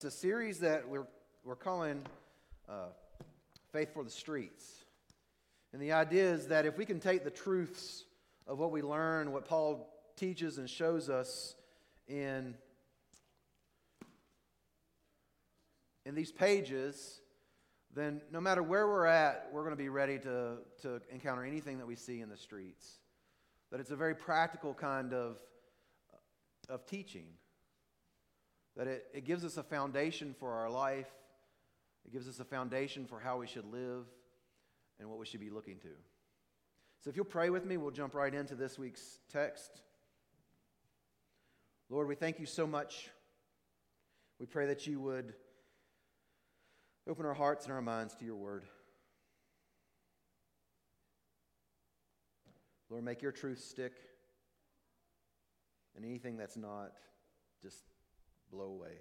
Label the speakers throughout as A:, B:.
A: It's a series that we're calling Faith for the Streets. And the idea is that if we can take the truths of what we learn, what Paul teaches and shows us in these pages, then no matter where we're at, we're going to be ready to encounter anything that we see in the streets. That it's a very practical kind of teaching. That it gives us a foundation for our life. It gives us a foundation for how we should live and what we should be looking to. So if you'll pray with me, we'll jump right into this week's text. Lord, we thank you so much. We pray that you would open our hearts and our minds to your word. Lord, make your truth stick, and anything that's not, just blow away.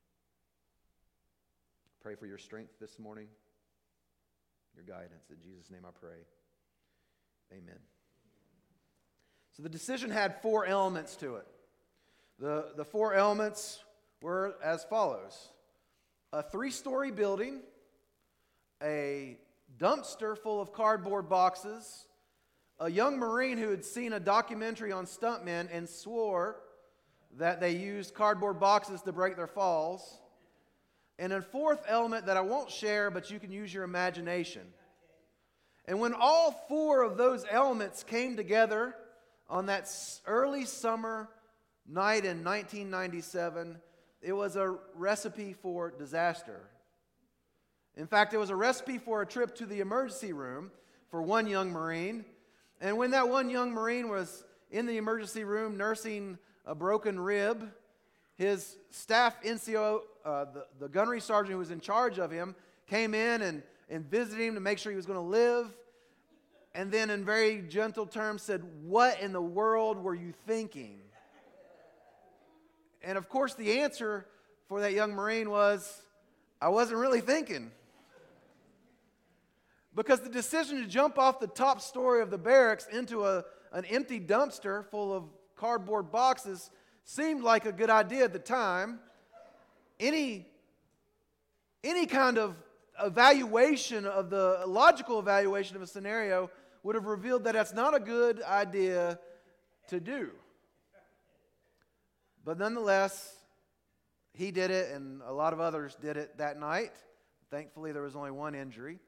A: Pray for your strength this morning, your guidance. In Jesus' name I pray. Amen. So the decision had 4 elements to it. The 4 elements were as follows: a 3-story building, a dumpster full of cardboard boxes, a young Marine who had seen a documentary on stuntmen and swore that they used cardboard boxes to break their falls, and a 4th element that I won't share, but you can use your imagination. And when all 4 of those elements came together on that early summer night in 1997, it was a recipe for disaster. In fact, it was a recipe for a trip to the emergency room for one young Marine. And when that one young Marine was in the emergency room nursing a broken rib, his staff NCO, the gunnery sergeant who was in charge of him, came in and visited him to make sure he was going to live. And then in very gentle terms said, "What in the world were you thinking?" And of course the answer for that young Marine was, "I wasn't really thinking." Because the decision to jump off the top story of the barracks into an empty dumpster full of cardboard boxes seemed like a good idea at the time. Any kind of evaluation of the logical evaluation of a scenario would have revealed that that's not a good idea to do. But nonetheless, he did it, and a lot of others did it that night. Thankfully, there was only one injury.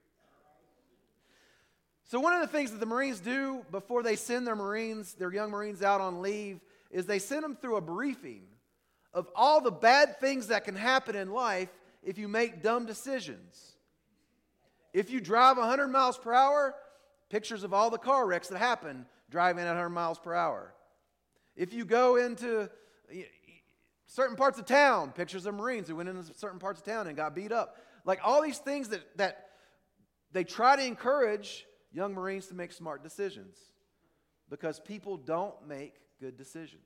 A: So one of the things that the Marines do before they send their young Marines out on leave, is they send them through a briefing of all the bad things that can happen in life if you make dumb decisions. If you drive 100 miles per hour, pictures of all the car wrecks that happen driving at 100 miles per hour. If you go into certain parts of town, pictures of Marines who went into certain parts of town and got beat up. Like all these things that they try to encourage young Marines to make smart decisions, because people don't make good decisions.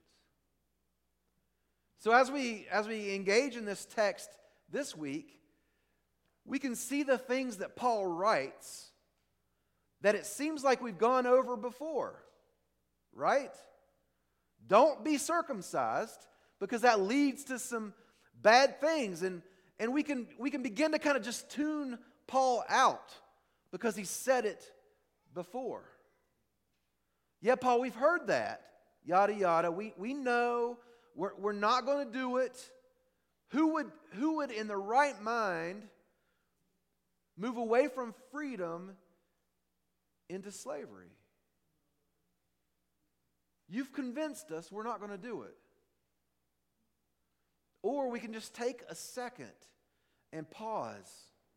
A: So as we engage in this text this week, we can see the things that Paul writes that it seems like we've gone over before, right? Don't be circumcised, because that leads to some bad things, and we can begin to kind of just tune Paul out because he said it before. Yeah, Paul, we've heard that. Yada, yada. We know we're not going to do it. Who would in the right mind move away from freedom into slavery? You've convinced us we're not going to do it. Or we can just take a second and pause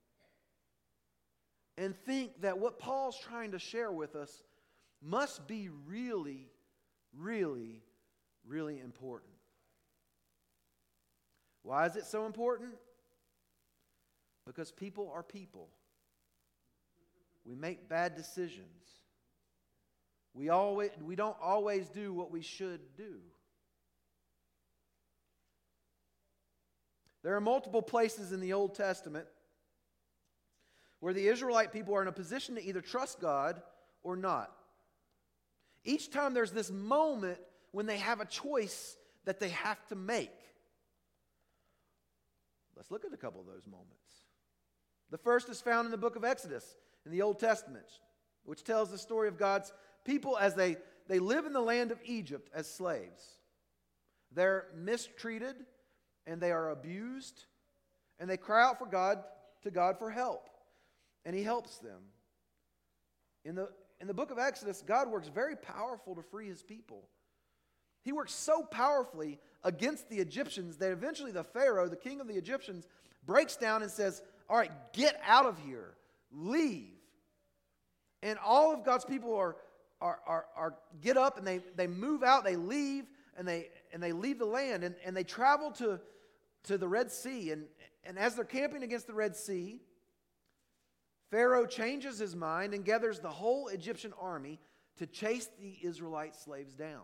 A: and think that what Paul's trying to share with us must be really, really, really important. Why is it so important? Because people are people. We make bad decisions. We don't always do what we should do. There are multiple places in the Old Testament where the Israelite people are in a position to either trust God or not. Each time there's this moment when they have a choice that they have to make. Let's look at a couple of those moments. The first is found in the book of Exodus in the Old Testament, which tells the story of God's people as they live in the land of Egypt as slaves. They're mistreated and they are abused, and they cry out to God for help, and He helps them. In the book of Exodus, God works very powerful to free His people. He works so powerfully against the Egyptians that eventually the Pharaoh, the king of the Egyptians, breaks down and says, all right, get out of here. Leave. And all of God's people are get up and they move out, they leave, and they leave the land, and they travel to the Red Sea. And as they're camping against the Red Sea, Pharaoh changes his mind and gathers the whole Egyptian army to chase the Israelite slaves down.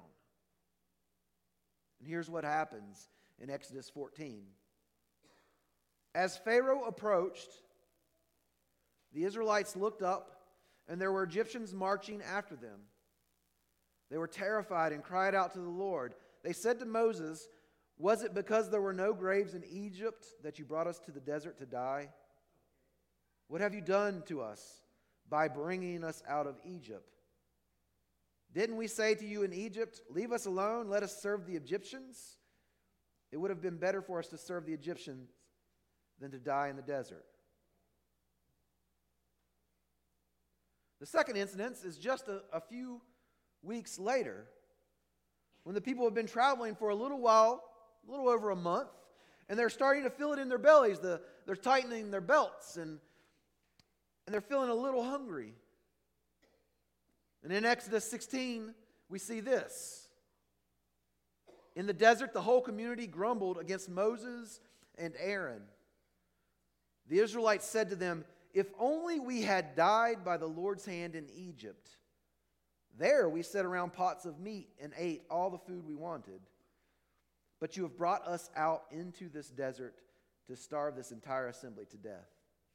A: And here's what happens in Exodus 14. As Pharaoh approached, the Israelites looked up, and there were Egyptians marching after them. They were terrified and cried out to the Lord. They said to Moses, "Was it because there were no graves in Egypt that you brought us to the desert to die? What have you done to us by bringing us out of Egypt? Didn't we say to you in Egypt, 'Leave us alone, let us serve the Egyptians'? It would have been better for us to serve the Egyptians than to die in the desert." The second incident is just a few weeks later, when the people have been traveling for a little while, a little over a month, and they're starting to feel it in their bellies. They're tightening their belts, and they're feeling a little hungry. And in Exodus 16, we see this. In the desert, the whole community grumbled against Moses and Aaron. The Israelites said to them, "If only we had died by the Lord's hand in Egypt. There we sat around pots of meat and ate all the food we wanted. But you have brought us out into this desert to starve this entire assembly to death."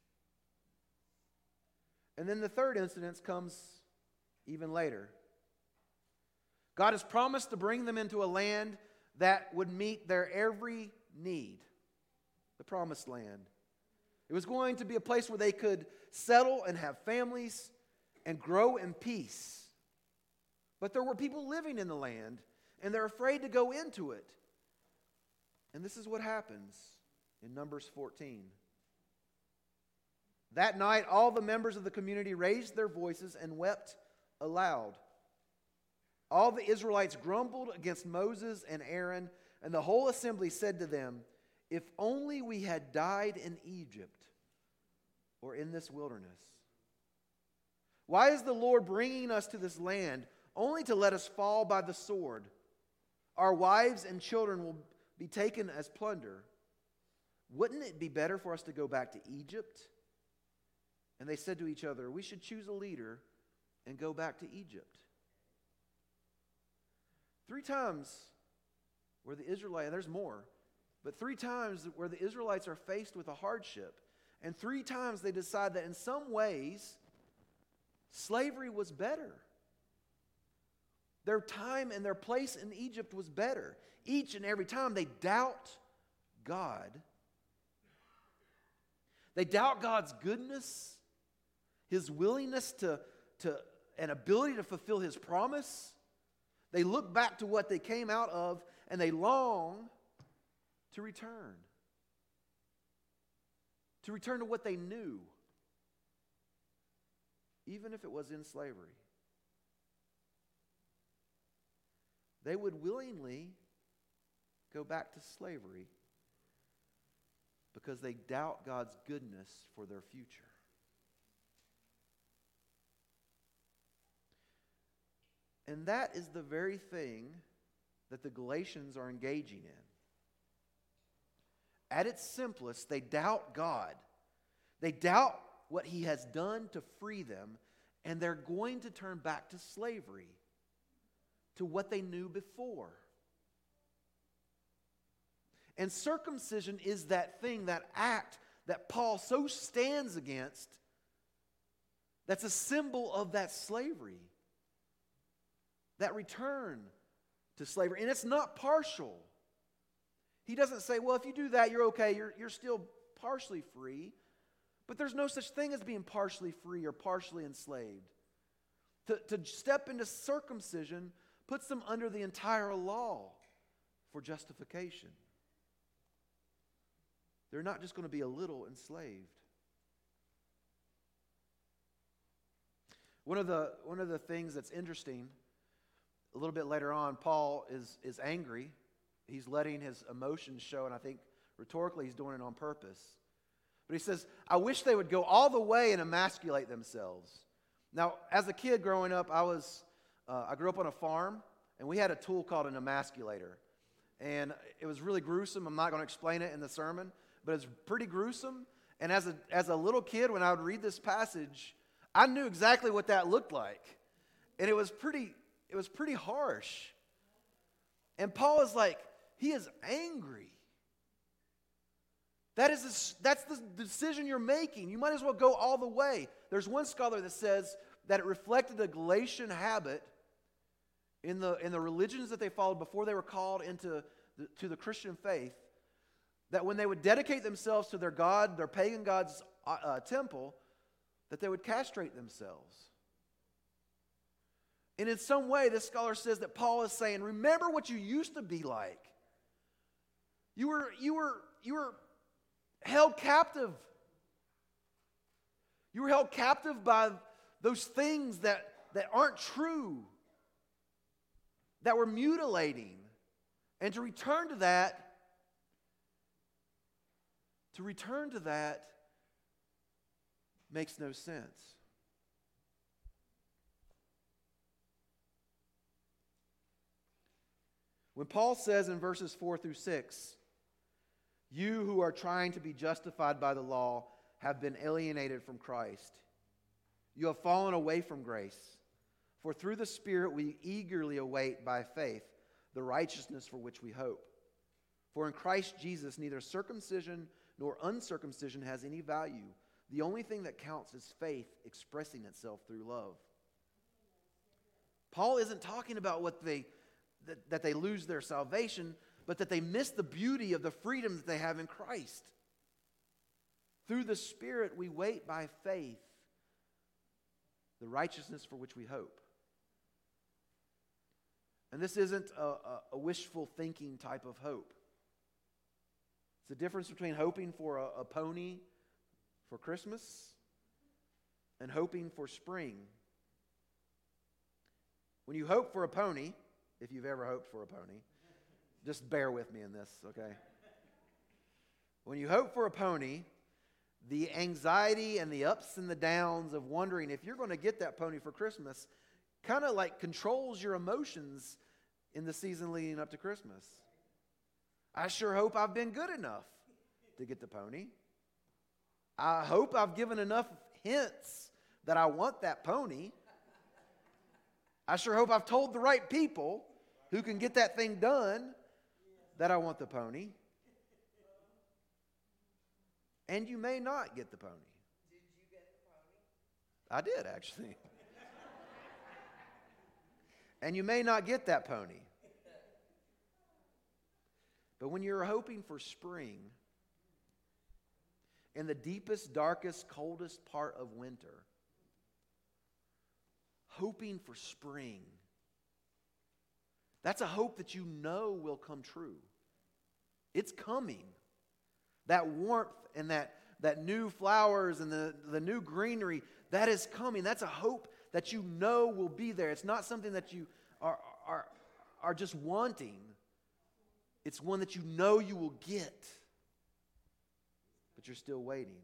A: And then the third incident comes even later. God has promised to bring them into a land that would meet their every need, the Promised Land. It was going to be a place where they could settle and have families and grow in peace. But there were people living in the land, and they're afraid to go into it. And this is what happens in Numbers 14. That night, all the members of the community raised their voices and wept aloud. All the Israelites grumbled against Moses and Aaron, and the whole assembly said to them, "If only we had died in Egypt or in this wilderness. Why is the Lord bringing us to this land only to let us fall by the sword? Our wives and children will be taken as plunder. Wouldn't it be better for us to go back to Egypt?" And they said to each other, "We should choose a leader and go back to Egypt." 3 times where the Israelites, there's more, but 3 times where the Israelites are faced with a hardship, and 3 times they decide that in some ways, slavery was better. Their time and their place in Egypt was better. Each and every time they doubt God. They doubt God's goodness, His willingness to and ability to fulfill His promise. They look back to what they came out of, and they long to return. To return to what they knew, even if it was in slavery. They would willingly go back to slavery because they doubt God's goodness for their future. And that is the very thing that the Galatians are engaging in. At its simplest, they doubt God. They doubt what He has done to free them, and they're going to turn back to slavery, to what they knew before. And circumcision is that thing, that act that Paul so stands against, that's a symbol of that slavery, that return to slavery. And it's not partial. he doesn't say, well, if you do that, you're okay. You're still partially free. But there's no such thing as being partially free or partially enslaved. To step into circumcision puts them under the entire law for justification. They're not just going to be a little enslaved. One of the things that's interesting, a little bit later on, Paul is angry. He's letting his emotions show, and I think rhetorically he's doing it on purpose. But he says, I wish they would go all the way and emasculate themselves. Now, as a kid growing up, I grew up on a farm, and we had a tool called an emasculator. And it was really gruesome. I'm not going to explain it in the sermon, but it's pretty gruesome. And as a little kid, when I would read this passage, I knew exactly what that looked like. And it was pretty harsh. And Paul is like, he is angry. That's the decision you're making. You might as well go all the way. There's one scholar that says that it reflected a Galatian habit in the religions that they followed before they were called into the Christian faith, that when they would dedicate themselves to their god, their pagan god's temple, that they would castrate themselves. And in some way, this scholar says that Paul is saying, remember what you used to be like. You were held captive. You were held captive by those things that aren't true, that were mutilating. And to return to that makes no sense. When Paul says in verses 4 through 6, you who are trying to be justified by the law have been alienated from Christ. You have fallen away from grace. For through the Spirit we eagerly await by faith the righteousness for which we hope. For in Christ Jesus neither circumcision nor uncircumcision has any value. The only thing that counts is faith expressing itself through love. Paul isn't talking about that they lose their salvation, but that they miss the beauty of the freedom that they have in Christ. Through the Spirit we wait by faith the righteousness for which we hope. And this isn't a wishful thinking type of hope. It's the difference between hoping for a pony for Christmas and hoping for spring. When you hope for a pony, if you've ever hoped for a pony, just bear with me in this, okay? When you hope for a pony, the anxiety and the ups and the downs of wondering if you're going to get that pony for Christmas kind of like controls your emotions in the season leading up to Christmas. I sure hope I've been good enough to get the pony. I hope I've given enough hints that I want that pony. I sure hope I've told the right people who can get that thing done that I want the pony. And you may not get the pony.
B: Did you get the pony?
A: I did, actually. And you may not get that pony. But when you're hoping for spring, in the deepest, darkest, coldest part of winter, hoping for spring, that's a hope that you know will come true. It's coming. That warmth and that new flowers and the new greenery, that is coming. That's a hope that you know will be there. It's not something that you are just wanting. It's one that you know you will get, but you're still waiting.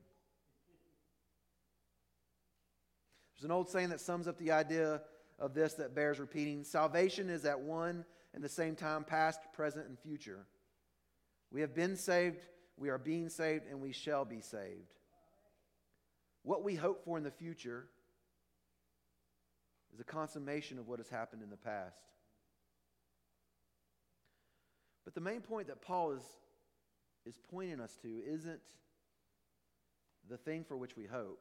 A: There's an old saying that sums up the idea of this that bears repeating. Salvation is at one and the same time past, present, and future. We have been saved, we are being saved, and we shall be saved. What we hope for in the future is a consummation of what has happened in the past. But the main point that Paul is pointing us to isn't the thing for which we hope,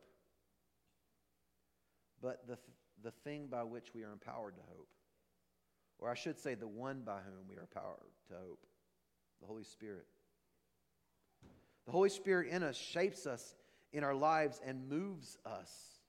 A: but the thing by which we are empowered to hope. Or I should say, the one by whom we are empowered to hope, the Holy Spirit. The Holy Spirit in us shapes us in our lives and moves us.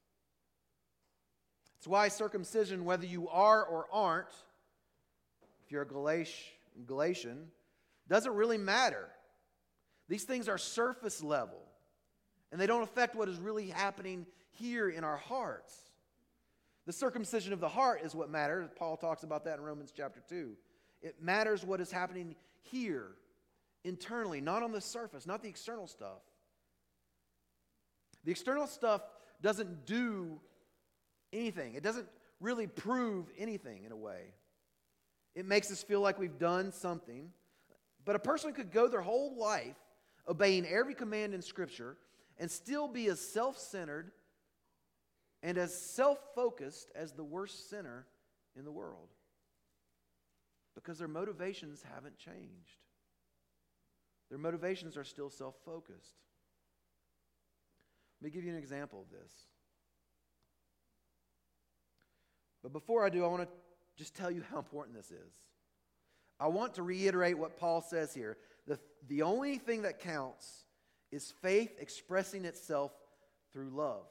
A: It's why circumcision, whether you are or aren't, if you're a Galatian, doesn't really matter. These things are surface level, and they don't affect what is really happening here in our hearts. The circumcision of the heart is what matters. Paul talks about that in Romans chapter 2. It matters what is happening here, internally, not on the surface, not the external stuff. The external stuff doesn't do anything. It doesn't really prove anything in a way. It makes us feel like we've done something. But a person could go their whole life obeying every command in Scripture and still be as self-centered and as self-focused as the worst sinner in the world, because their motivations haven't changed. Their motivations are still self-focused. Let me give you an example of this. But before I do, I want to just tell you how important this is. I want to reiterate what Paul says here. The only thing that counts is faith expressing itself through love.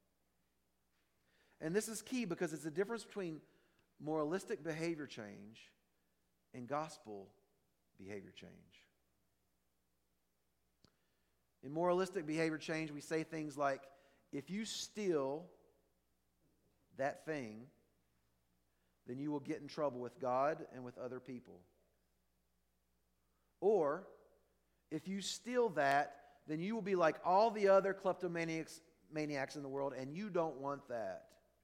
A: And this is key because it's the difference between moralistic behavior change and gospel behavior change. In moralistic behavior change, we say things like, if you steal that thing, then you will get in trouble with God and with other people. Or, if you steal that, then you will be like all the other kleptomaniacs in the world, and you don't want that.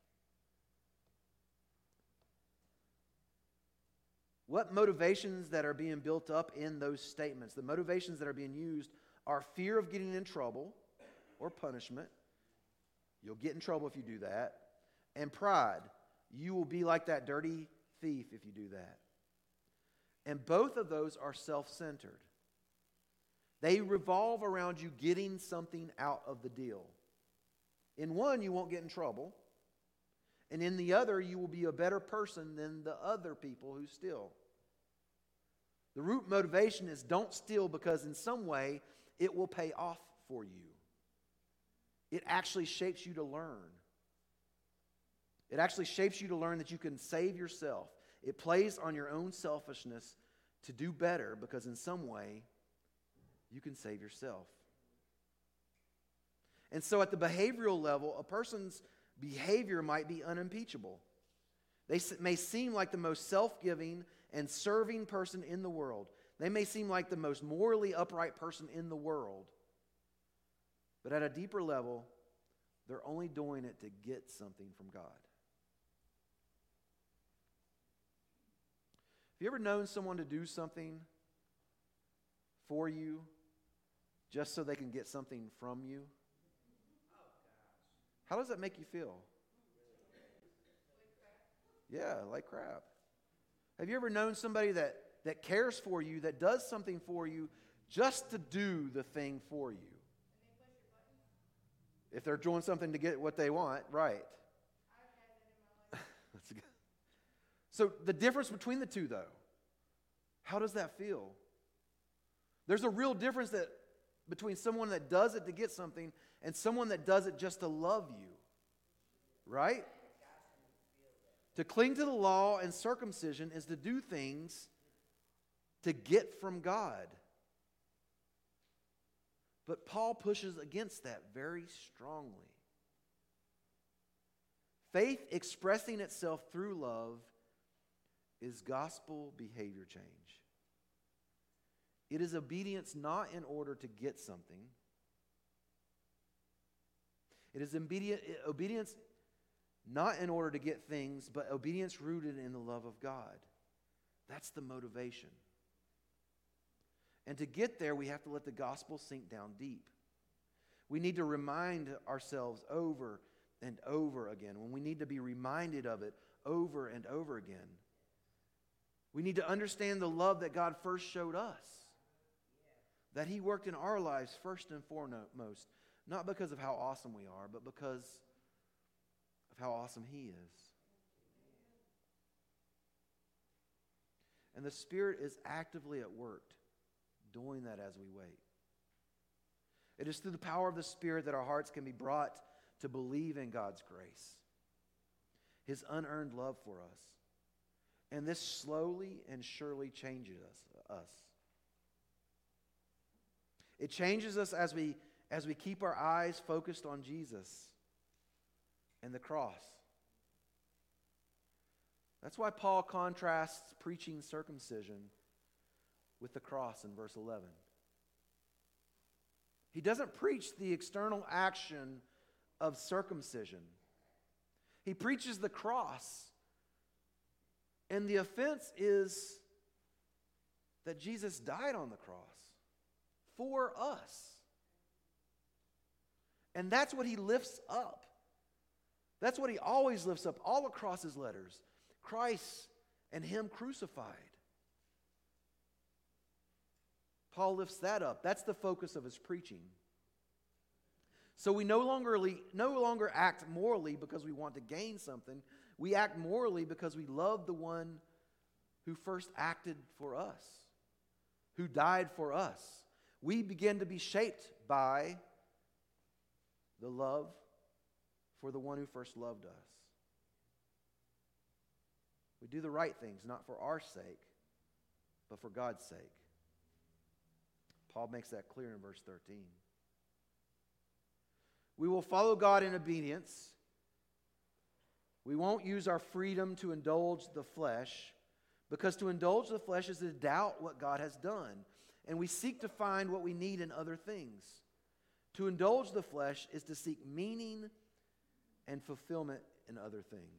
A: What motivations that are being built up in those statements, the motivations that are being used, are fear of getting in trouble or punishment. You'll get in trouble if you do that. And pride. You will be like that dirty thief if you do that. And both of those are self-centered. They revolve around you getting something out of the deal. In one, you won't get in trouble. And in the other, you will be a better person than the other people who steal. The root motivation is don't steal because in some way it will pay off for you. It actually shapes you to learn. It actually shapes you to learn that you can save yourself. It plays on your own selfishness to do better because in some way you can save yourself. And so at the behavioral level, a person's behavior might be unimpeachable. They may seem like the most self-giving and serving person in the world. They may seem like the most morally upright person in the world. But at a deeper level, they're only doing it to get something from God. Have you ever known someone to do something for you just so they can get something from you? How does that make you feel? Yeah, like crap. Have you ever known somebody that cares for you, that does something for you just to do the thing for you? If they're doing something to get what they want, right. That's good. So the difference between the two, though, how does that feel? There's a real difference between someone that does it to get something and someone that does it just to love you, right? To cling to the law and circumcision is to do things to get from God. But Paul pushes against that very strongly. Faith expressing itself through love is gospel behavior change. It is obedience not in order to get something. It is obedience not in order to get things, but obedience rooted in the love of God. That's the motivation. And to get there, we have to let the gospel sink down deep. We need to remind ourselves over and over again, when we need to be reminded of it over and over again. We need to understand the love that God first showed us. That He worked in our lives first and foremost, not because of how awesome we are, but because of how awesome He is. And the Spirit is actively at work doing that as we wait. It is through the power of the Spirit that our hearts can be brought to believe in God's grace, His unearned love for us. And this slowly and surely changes us. It changes us as we keep our eyes focused on Jesus and the cross. That's why Paul contrasts preaching circumcision with the cross in verse 11. He doesn't preach the external action of circumcision. He preaches the cross. And the offense is that Jesus died on the cross for us. And that's what he lifts up. That's what he always lifts up all across his letters. Christ and him crucified. Paul lifts that up. That's the focus of his preaching. So we no longer act morally because we want to gain something. We act morally because we love the one who first acted for us, who died for us. We begin to be shaped by the love for the one who first loved us. We do the right things, not for our sake, but for God's sake. Paul makes that clear in verse 13. We will follow God in obedience. We won't use our freedom to indulge the flesh, because to indulge the flesh is to doubt what God has done. And we seek to find what we need in other things. To indulge the flesh is to seek meaning and fulfillment in other things.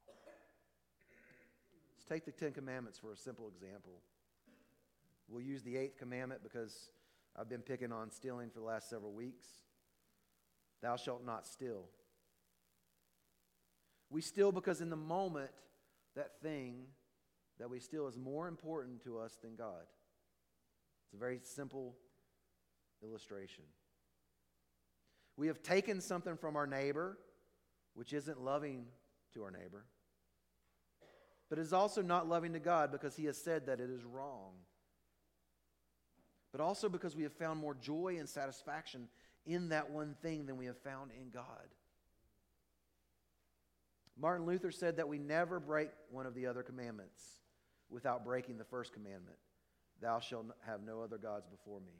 A: Let's take the Ten Commandments for a simple example. We'll use the 8th commandment because I've been picking on stealing for the last several weeks. Thou shalt not steal. We steal because in the moment, that thing that we steal is more important to us than God. It's a very simple illustration. We have taken something from our neighbor, which isn't loving to our neighbor, but is also not loving to God because he has said that it is wrong. But also because we have found more joy and satisfaction in that one thing than we have found in God. Martin Luther said that we never break one of the other commandments without breaking the first commandment. Thou shalt have no other gods before me.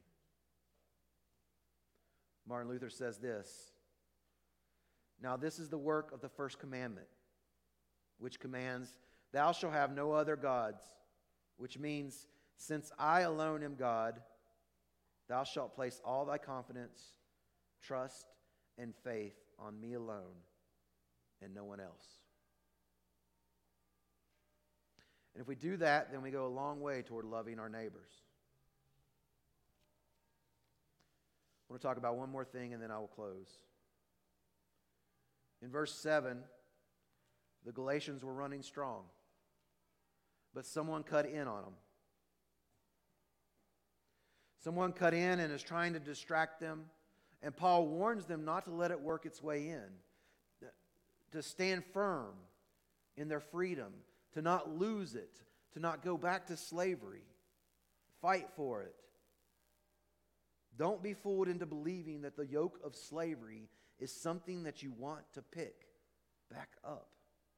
A: Martin Luther says this, now this is the work of the first commandment, which commands, thou shalt have no other gods, which means, since I alone am God, thou shalt place all thy confidence, trust, and faith on me alone and no one else. And if we do that, then we go a long way toward loving our neighbors. I want to talk about one more thing and then I will close. In verse 7, the Galatians were running strong, but someone cut in on them. Someone cut in and is trying to distract them, and Paul warns them not to let it work its way in, to stand firm in their freedom, to not lose it, to not go back to slavery. Fight for it. Don't be fooled into believing that the yoke of slavery is something that you want to pick back up.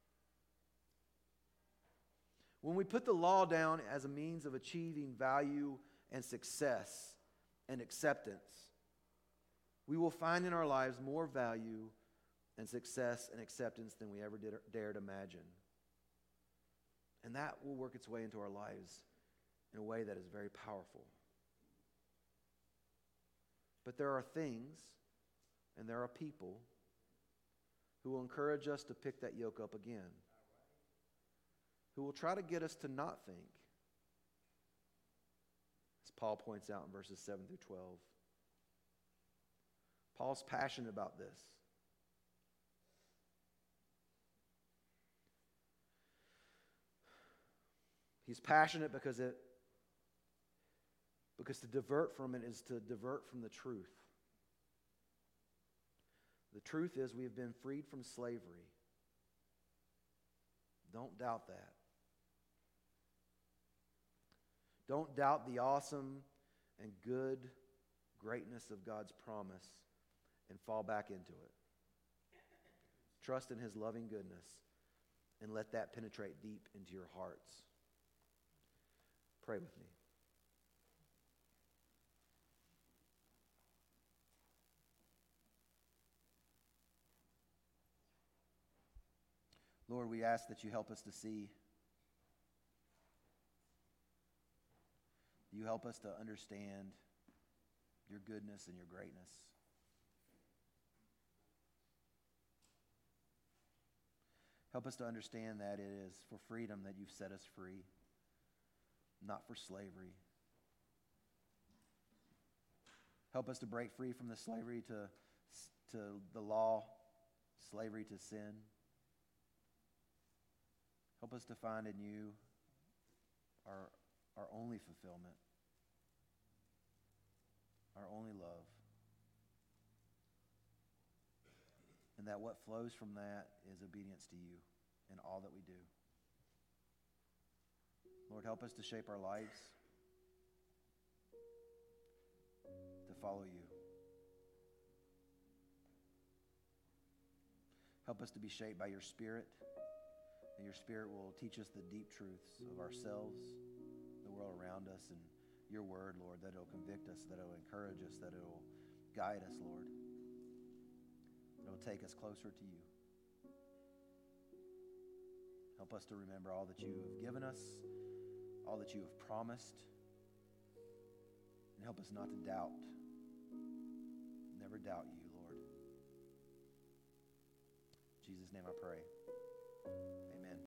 A: When we put the law down as a means of achieving value and success and acceptance, we will find in our lives more value and success and acceptance than we ever dared imagine. And that will work its way into our lives in a way that is very powerful. But there are things and there are people who will encourage us to pick that yoke up again, who will try to get us to not think, as Paul points out in verses 7 through 12. Paul's passionate about this. He's passionate because to divert from it is to divert from the truth. The truth is we have been freed from slavery. Don't doubt that. Don't doubt the awesome and good greatness of God's promise and fall back into it. Trust in His loving goodness and let that penetrate deep into your hearts. Pray with me. Lord, we ask that you help us to see. You help us to understand your goodness and your greatness. Help us to understand that it is for freedom that you've set us free, not for slavery. Help us to break free from the slavery to the law, slavery to sin. Help us to find in you our only fulfillment, our only love. And that what flows from that is obedience to you in all that we do. Lord, help us to shape our lives to follow you. Help us to be shaped by your Spirit, that your Spirit will teach us the deep truths of ourselves, the world around us, and your word, Lord, that it'll convict us, that it'll encourage us, that it'll guide us, Lord. It'll take us closer to you. Help us to remember all that you have given us, all that you have promised, and help us not to doubt. Never doubt you, Lord. In Jesus' name I pray.